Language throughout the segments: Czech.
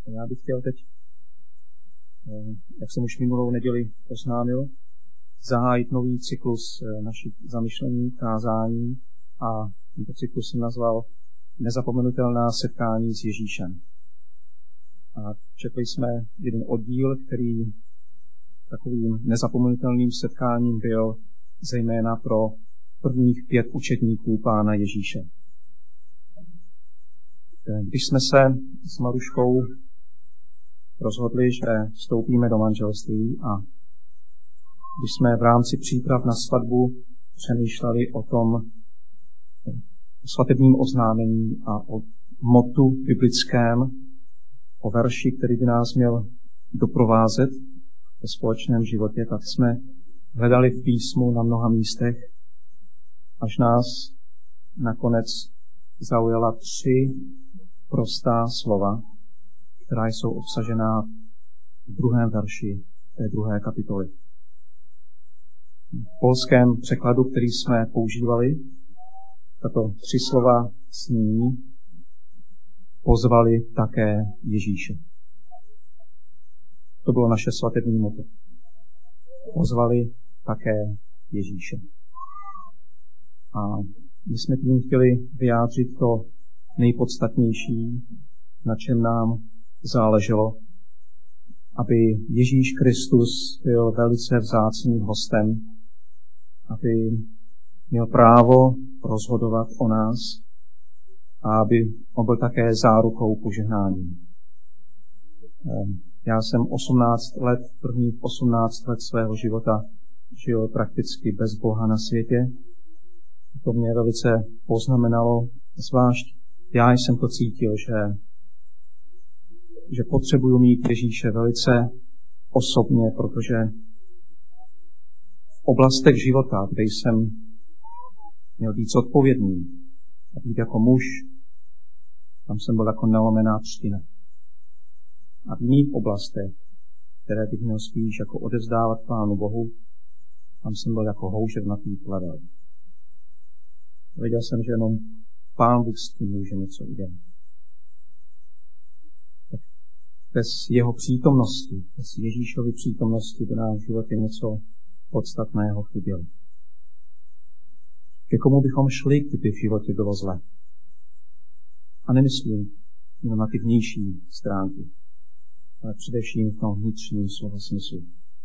Já bych chtěl teď, jak jsem už minulou neděli oznámil, zahájit nový cyklus našich zamyšlení, kázání a tento cyklus jsem nazval Nezapomenutelná setkání s Ježíšem. A četli jsme jeden oddíl, který takovým nezapomenutelným setkáním byl zejména pro prvních 5 učedníků Pána Ježíše. Když jsme se s Maruškou rozhodli, že vstoupíme do manželství a když jsme v rámci příprav na svatbu přemýšleli o tom svatebním oznámení a o motu biblickém, o verši, který by nás měl doprovázet ve společném životě, tak jsme hledali v písmu na mnoha místech, až nás nakonec zaujala 3 prostá slova, která jsou obsažená v 2. verši té 2. kapitoly. V polském překladu, který jsme používali, tato 3 slova zní: pozvali také Ježíše. To bylo naše svatební motto. Pozvali také Ježíše. A my jsme tím chtěli vyjádřit to nejpodstatnější, na čem nám záleželo, aby Ježíš Kristus byl velice vzácným hostem, aby měl právo rozhodovat o nás a aby on byl také zárukou požehnání. Já jsem 18 let, prvních 18 let svého života žil prakticky bez Boha na světě. To mě velice poznamenalo, zvlášť já jsem to cítil, že potřebuju mít Ježíše velice osobně, protože v oblastech života, kde jsem měl být zodpovědný a být jako muž, tam jsem byl jako nelomená třtina. A v jiných oblastech, které bych měl spíš jako odevzdávat Pánu Bohu, tam jsem byl jako houževnatý plevel. Věděl jsem, že jenom Pán Bůh s tím může něco udělat. Bez jeho přítomnosti, bez Ježíšovy přítomnosti by nám v životě něco podstatného chybělo. Ke komu bychom šli, kdyby v životě bylo zle? A nemyslím na ty vnější stránky, ale především v tom vnitřním slova smyslu.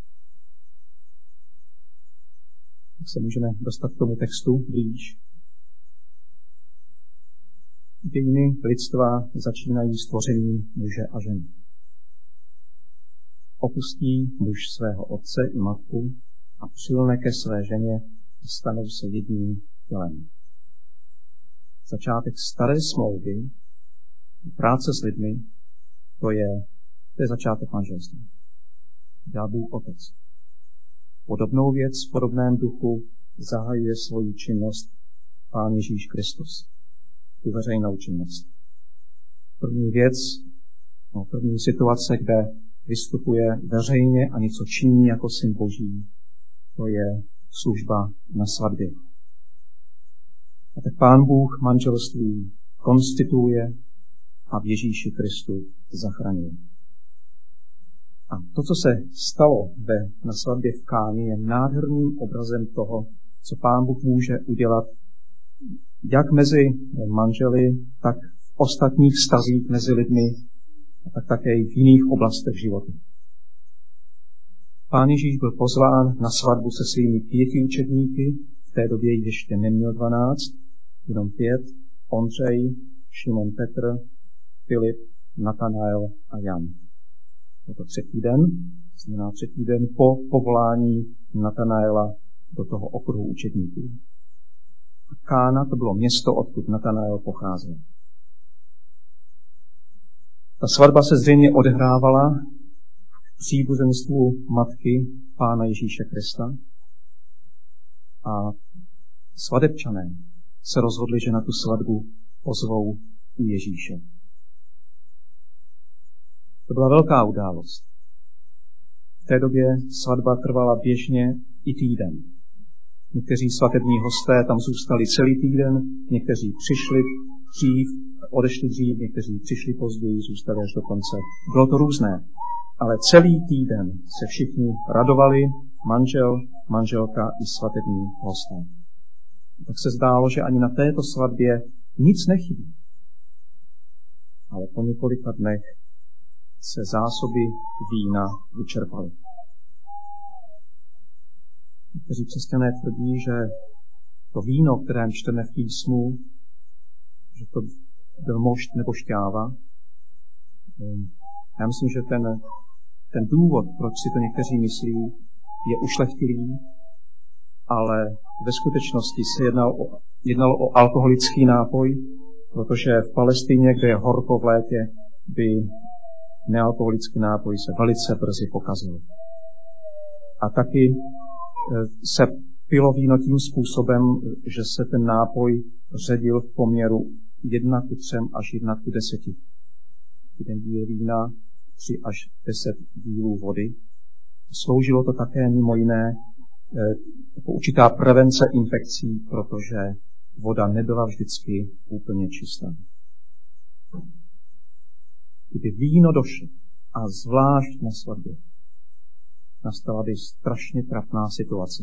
Tak se můžeme dostat k tomu textu blíž. Dějiny lidstva začínají stvořením muže a ženy. Opustí muž svého otce i matku a přilne ke své ženě a stanou se jedním tělem. Začátek staré smlouvy, práce s lidmi, to je začátek manželství. Dělá Bůh Otec. Podobnou věc v podobném duchu zahajuje svoji činnost Pán Ježíš Kristus. Tu veřejnou činnost. První situace, kde vystupuje veřejně a něco činí jako syn Boží, to je služba na svatbě. A tak Pán Bůh manželství konstituuje a v Ježíši Kristu zachraňuje. A to, co se stalo na svatbě v Káně, je nádherným obrazem toho, co Pán Bůh může udělat jak mezi manželi, tak v ostatních vztazích mezi lidmi, a tak také i v jiných oblastech života. Pán Ježíš byl pozván na svatbu se svými 5 učedníky, v té době ještě neměl 12, jenom 5, Ondřej, Šimon Petr, Filip, Natanael a Jan. Byl to 3. den, znamená 3. den po povolání Natanaela do toho okruhu učedníků. Kána, to bylo město, odkud Natanael pocházel. Ta svatba se zřejmě odehrávala v příbuzenstvu matky Pána Ježíše Krista a svadebčané se rozhodli, že na tu svatbu pozvou i Ježíše. To byla velká událost. V té době svatba trvala běžně i týden. Někteří svatební hosté tam zůstali celý týden, někteří přišli dřív, odešli dřív, někteří přišli později, zůstali až do konce. Bylo to různé, ale celý týden se všichni radovali, manžel, manželka i svatební hosté. Tak se zdálo, že ani na této svatbě nic nechybí. Ale po několika dnech se zásoby vína vyčerpaly. Někteří křesťané tvrdí, že to víno, které čteme v písmu, že to byl mošt nebo šťáva. Já myslím, že ten důvod, proč si to někteří myslí, je ušlechtilý, ale ve skutečnosti se jednalo o alkoholický nápoj, protože v Palestině, kde je horko v létě, by nealkoholický nápoj se velice brzy pokazil. A taky se pilo víno tím způsobem, že se ten nápoj ředil v poměru 1:3 až 1:10. Jeden díl vína, 3 až 10 dílů vody. Sloužilo to také mimo jiné jako určitá prevence infekcí, protože voda nebyla vždycky úplně čistá. Kdyby víno došlo, a zvlášť na svatbě, nastala by strašně trapná situace.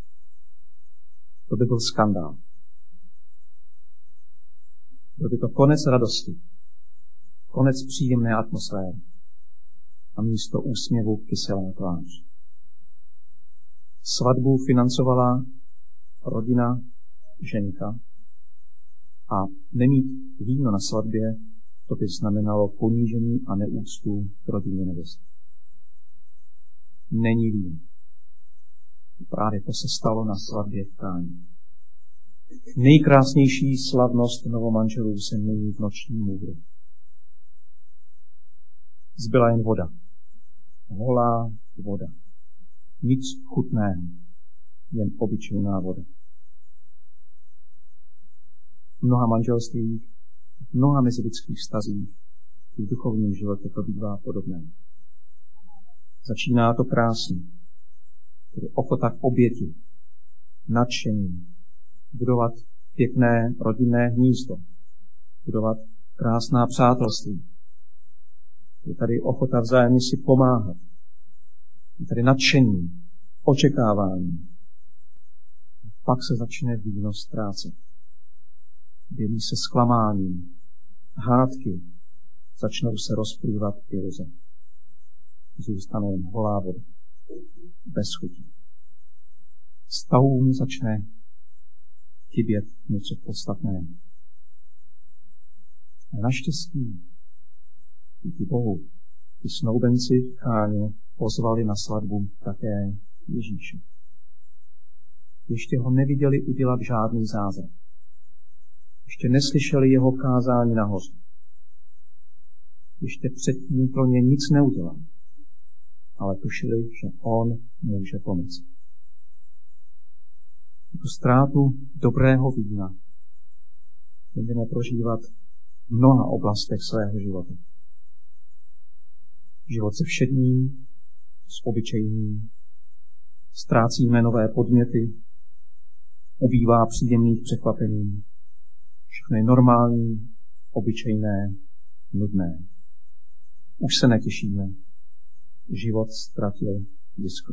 To by byl skandál. Byl by to konec radosti, konec příjemné atmosféry a místo úsměvu kyselá tvář. Svatbu financovala rodina ženika a nemít víno na svatbě, to by znamenalo ponížení a neúctu k rodině nevěsty. Není víno. Právě to se stalo na svatbě v Káně. Nejkrásnější slavnost novomanželů se mění v noční můru. Zbyla jen voda. Holá voda. Nic chutného, jen obyčejná voda. V mnoha manželstvích, v mnoha mezilidských vztazích, v duchovním životě to bývá podobné. Začíná to krásně. Tedy ochota k oběti, nadšení, budovat pěkné rodinné hnízdo, budovat krásná přátelství. Je tady ochota vzájemně si pomáhat. Je tady nadšení, očekávání. Pak se začne víno ztrácet. Objeví se zklamání, hádky, začnou se rozplývat iluze. Zůstane jen holá voda, bez chutí. Vztahům začne chybět něco podstatného. A naštěstí, díky Bohu, ti snoubenci v Káně pozvali na svatbu také Ježíše. Ještě ho neviděli udělat žádný zázrak. Ještě neslyšeli jeho kázání nahoře. Ještě předtím pro ně nic neudělal. Ale tušili, že on může pomoct. Tu ztrátu dobrého vína budeme prožívat v mnoha oblastech svého života. Život se všední, s obyčejním, ztrácíme nové podněty, ubývá příjemných překvapení, všechno je normální, obyčejné, nudné. Už se netěšíme. Život ztratil jiskru.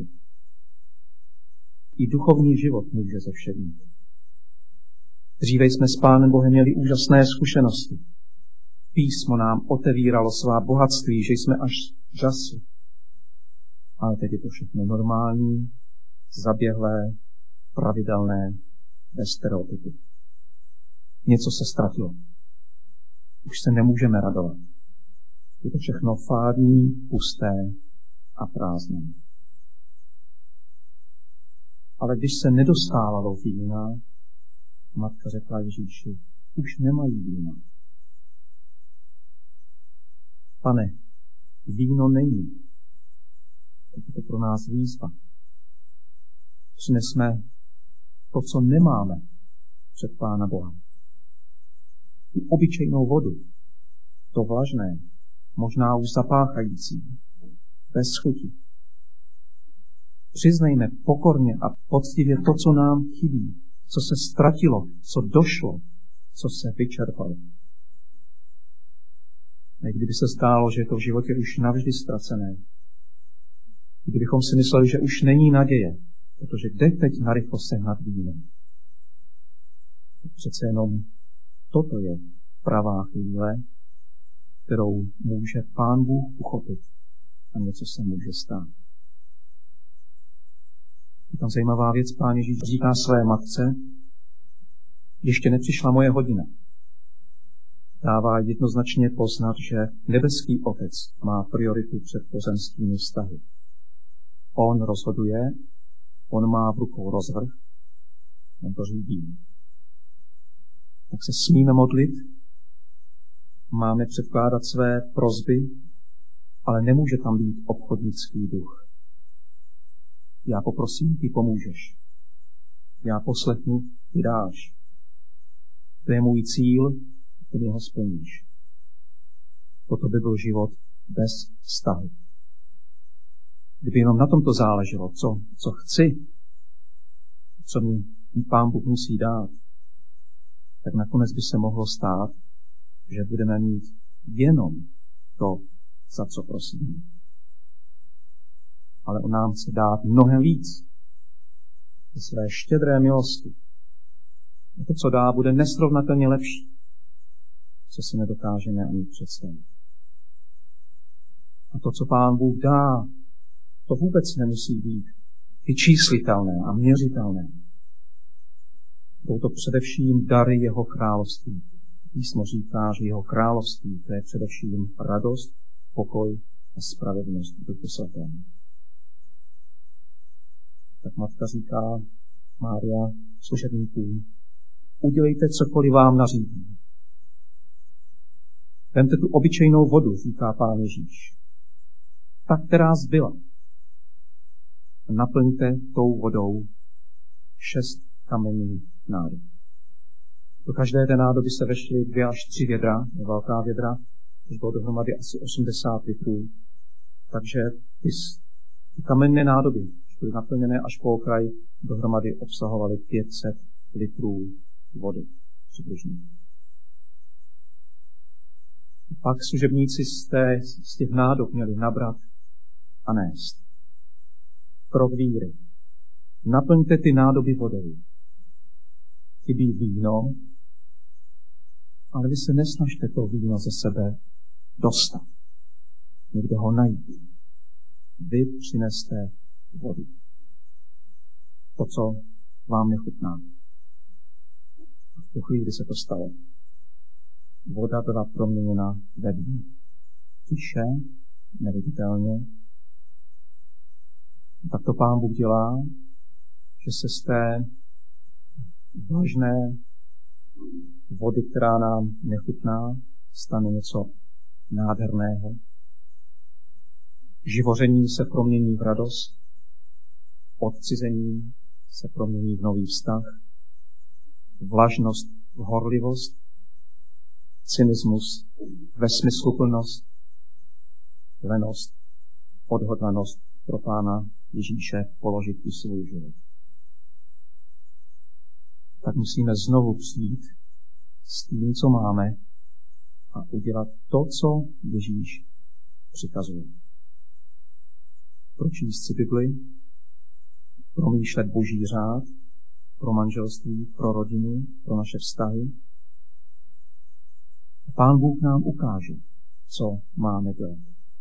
I duchovní život může zevšednit. Dříve jsme s Pánem Bohem měli úžasné zkušenosti. Písmo nám otevíralo svá bohatství, že jsme až žasli. Ale teď je to všechno normální, zaběhlé, pravidelné, bez stereotypy. Něco se ztratilo. Už se nemůžeme radovat. Je to všechno fádní, pusté a prázdné. Ale když se nedostávalo vína, matka řekla Ježíši, už nemají vína. Pane, víno není. Je to pro nás výzva. Přinesme to, co nemáme před Pána Boha. Tu obyčejnou vodu, to vlažné, možná už zapáchající, bez chuti. Přiznejme pokorně a poctivě to, co nám chybí, co se ztratilo, co došlo, co se vyčerpalo. A kdyby se stálo, že je to v životě už navždy ztracené, kdybychom si mysleli, že už není naděje, protože kde teď narychlo sehnat víno, přece jenom toto je pravá chvíle, kterou může Pán Bůh uchopit a něco se může stát. Je tam zajímavá věc, Pán Ježíš říká své matce, ještě nepřišla moje hodina. Dává jednoznačně poznat, že nebeský Otec má prioritu před pozemskými vztahy. On rozhoduje, on má v rukou rozvrh, on to řídí. Tak se smíme modlit, máme předkládat své prosby, ale nemůže tam být obchodnický duch. Já poprosím, ty pomůžeš. Já poslechnu, ty dáš. To je můj cíl, ty ho splníš. Toto by byl život bez vztahu. Kdyby jenom na tomto záleželo, co chci, co mi Pán Bůh musí dát, tak nakonec by se mohlo stát, že budeme mít jenom to, za co prosíme. Ale on nám chce dát mnohem víc. Ze své štědré milosti. A to, co dá, bude nesrovnatelně lepší, co si nedokážeme ani představit. A to, co Pán Bůh dá, to vůbec nemusí být vyčíslitelné a měřitelné. Jsou to především dary jeho království. Písmo říká, že jeho království to je především radost, pokoj a spravedlnost v Duchu Svatém. Tak matka říká, Mária služebníkům, udělejte cokoliv vám nařídí. Vemte tu obyčejnou vodu, říká Pán Ježíš. Ta, která zbyla. Naplňte tou vodou 6 kamenných nádob. Do každé té nádoby se vešly 2 až 3 vědra, velká vědra, což bylo dohromady asi 80 litrů. Takže ty kamenné nádoby byly naplněné až po okraj, dohromady obsahovaly 500 litrů vody přibližně. Pak služebníci z těch nádob měli nabrat a nést. Krok víry. Naplňte ty nádoby vodou. Chybí víno, ale vy se nesnažte to víno ze sebe dostat. Někde ho najít. Vy přineste vodu. To, co vám nechutná. A v tu chvíli se to stalo. Voda byla proměněna ve víno. Tiše, neviditelně. Tak to Pán Bůh dělá, že se z té vlažné vody, která nám nechutná, stane něco nádherného. Živoření se promění v radost, odcizení se promění v nový vztah, vlažnost v horlivost, cynismus ve smysluplnost, lenost, odhodlanost pro Pána Ježíše položit i svůj život. Tak musíme znovu přijít s tím, co máme a udělat to, co Ježíš přikazuje. Pročíst si Bibli, promýšlet Boží řád pro manželství, pro rodinu, pro naše vztahy. Pán Bůh nám ukáže, co máme dělat.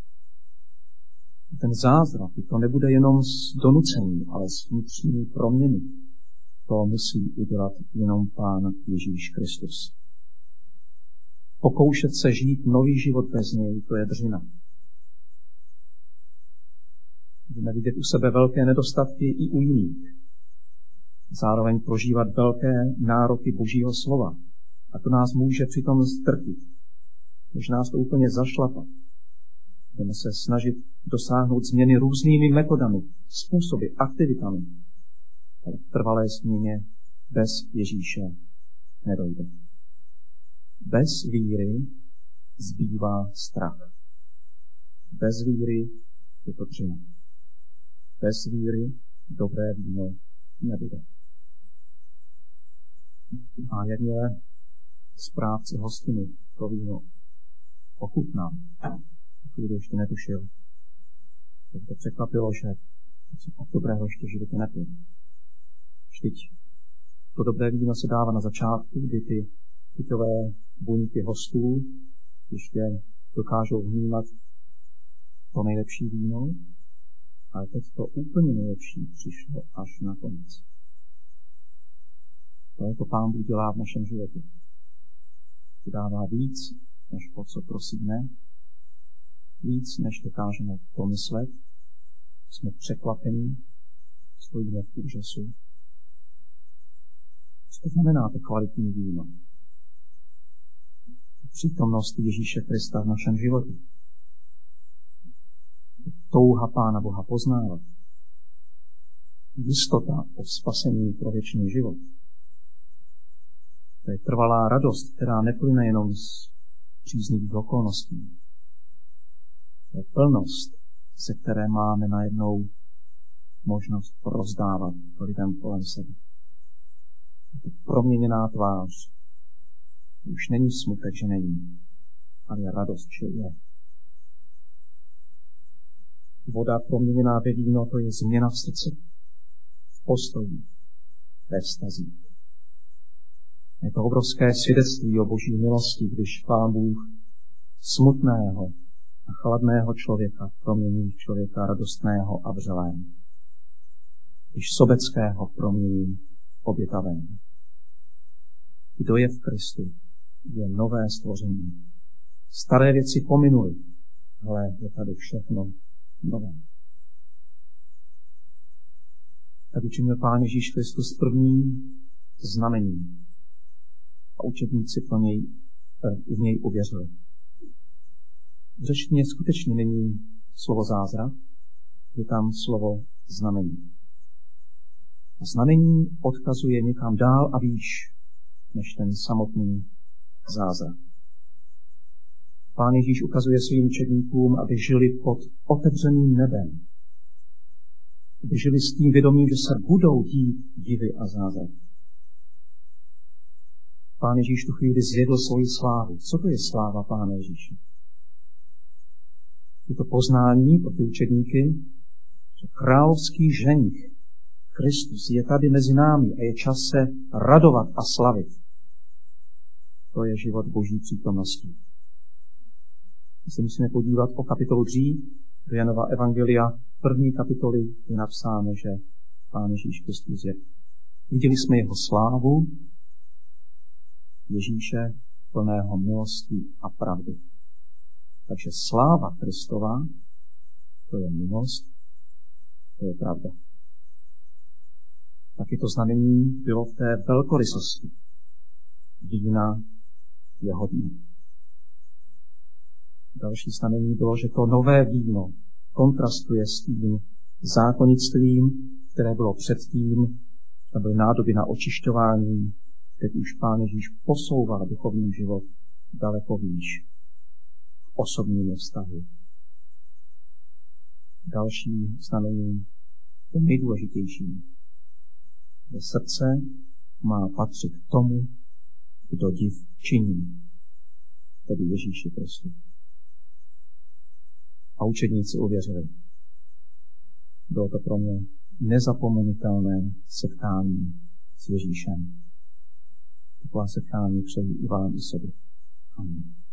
Ten zázrak, to nebude jenom z donucení, ale z vnitřní proměny. To musí udělat jenom Pán Ježíš Kristus. Pokoušet se žít nový život bez něj, to je dřina. Budeme vidět u sebe velké nedostatky i u jiných. Zároveň prožívat velké nároky Božího slova. A to nás může přitom zdrtit. Když nás to úplně zašlapat. Budeme se snažit dosáhnout změny různými metodami, způsoby, aktivitami. Ale v trvalé změně bez Ježíše nedojde. Bez víry zbývá strach. Bez víry je to dřina. Bez víry dobré víno nebude. A jakmile správce hostiny to víno ochutnal, chvíli ještě netušil, tak to překvapilo, že se tak dobrého ještě v životě nepil. Vždyť to dobré víno se dává na začátku, kdy ty chuťové buňky hostů ještě dokážou vnímat to nejlepší víno, ale teď to úplně nejlepší přišlo až na konec. To je to Pán Bůh dělá v našem životě. Dává víc, než o co prosíme, víc, než dokážeme pomyslet. Jsme překvapení, stojíme v úžasu. Co to znamená to kvalitní víno? Přítomnost Ježíše Krista v našem životě. Touha Pána Boha poznávat. Jistota o spasení pro věčný život. To je trvalá radost, která neplyne jenom z příznivých okolností. To je plnost, se které máme najednou možnost rozdávat lidem kolem sebe. To proměněná tvář. Už není smutek, že není, ale je radost, že je. Voda proměněná ve víno, to je změna v srdci, v postoji, ve vztazích. Je to obrovské svědectví o Boží milosti, když Pán Bůh smutného a chladného člověka promění v člověka radostného a vřelého. Když sobeckého promění obětavého. Kdo je v Kristu, je nové stvoření. Staré věci pominuly, ale je tady všechno nové. Tak učinil Pán Ježíš Kristus první znamení. A učedníci v něj uvěřili. V řečtině skutečně není slovo zázrak, je tam slovo znamení. A znamení odkazuje někam dál a výš, než ten samotný zázrak. Pán Ježíš ukazuje svým učedníkům, aby žili pod otevřeným nebem. Aby žili s tím vědomím, že se budou dít divy a zázraky. Pán Ježíš tu chvíli zjedl svoji slávu. Co to je sláva Pána Ježíše? Je to poznání pro ty učedníky, že královský ženich Kristus je tady mezi námi a je čas se radovat a slavit. To je život Boží přítomnosti. My se musíme podívat o kapitolu dřív, do Janova evangelia, první kapitoly je napsáno, že Pán Ježíš Kristus je. Viděli jsme jeho slávu, Ježíše plného milosti a pravdy. Takže sláva Kristova, to je milost, to je pravda. Taky to znamení bylo v té velkorysosti vína jeho dne. Další znamení bylo, že to nové víno kontrastuje s tím zákonictvím, které bylo předtím, to byly nádoby na očišťování. Teď už Pán Ježíš posouvá duchovní život daleko výš v osobním vztahu. Další znamení je nejdůležitější. Že srdce má patřit tomu, kdo div činí, tedy Ježíši Kristu. A učedníci uvěřili. Bylo to pro mě nezapomenutelné setkání s Ježíšem. Taková setkání přeji i vám i sobě. Amen.